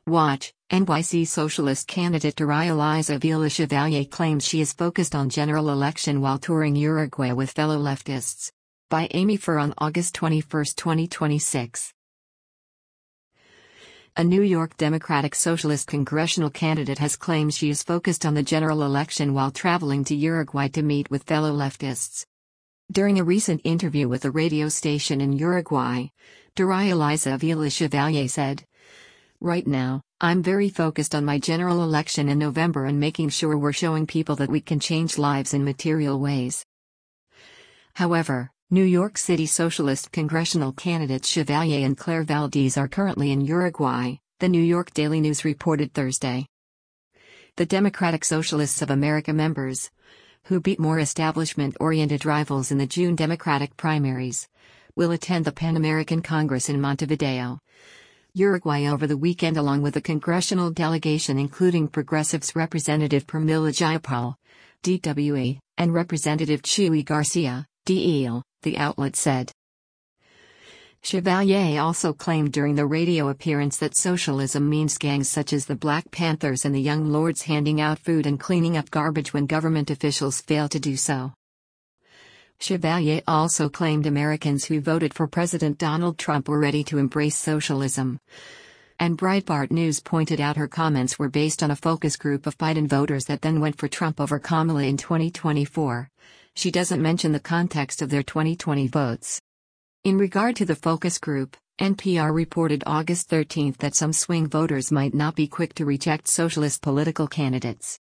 Watch, NYC socialist candidate Daria-Liza Villa-Chevalier claims she is focused on general election while touring Uruguay with fellow leftists. By Amy Furr on August 21, 2026. A New York Democratic Socialist congressional candidate has claimed she is focused on the general election while traveling to Uruguay to meet with fellow leftists. During a recent interview with a radio station in Uruguay, Daria-Liza Villa-Chevalier said, "Right now, I'm very focused on my general election in November and making sure we're showing people that we can change lives in material ways." However, New York City Socialist congressional candidates Chevalier and Claire Valdez are currently in Uruguay, the New York Daily News reported Thursday. The Democratic Socialists of America members, who beat more establishment-oriented rivals in the June Democratic primaries, will attend the Pan-American Congress in Montevideo, Uruguay over the weekend along with a congressional delegation including Progressives Representative Pramila Jayapal, DWE, and Representative Chuy Garcia, DEL, the outlet said. Chevalier also claimed during the radio appearance that socialism means gangs such as the Black Panthers and the Young Lords handing out food and cleaning up garbage when government officials fail to do so. Chevalier also claimed Americans who voted for President Donald Trump were ready to embrace socialism. And Breitbart News pointed out her comments were based on a focus group of Biden voters that then went for Trump over Kamala in 2024. She doesn't mention the context of their 2020 votes. In regard to the focus group, NPR reported August 13 that some swing voters might not be quick to reject socialist political candidates.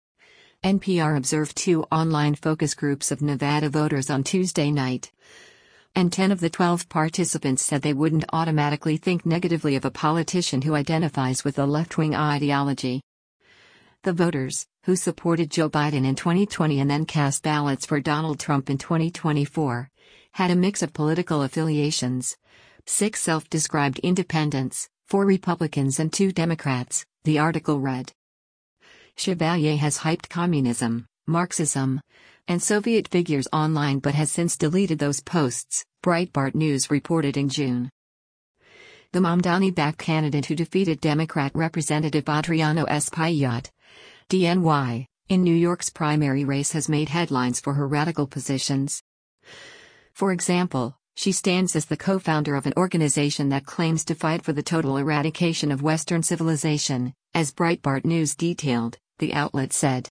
NPR observed 2 online focus groups of Nevada voters on Tuesday night. And 10 of the 12 participants said they wouldn't automatically think negatively of a politician who identifies with a left-wing ideology. The voters, who supported Joe Biden in 2020 and then cast ballots for Donald Trump in 2024, had a mix of political affiliations. 6 self-described independents, 4 Republicans and 2 Democrats, the article read. Chevalier has hyped communism, Marxism, and Soviet figures online but has since deleted those posts, Breitbart News reported in June. The Mamdani-backed candidate who defeated Democrat Representative Adriano Espaillat, DNY, in New York's primary race has made headlines for her radical positions. For example, she stands as the co-founder of an organization that claims to fight for the total eradication of Western civilization, as Breitbart News detailed, the outlet said.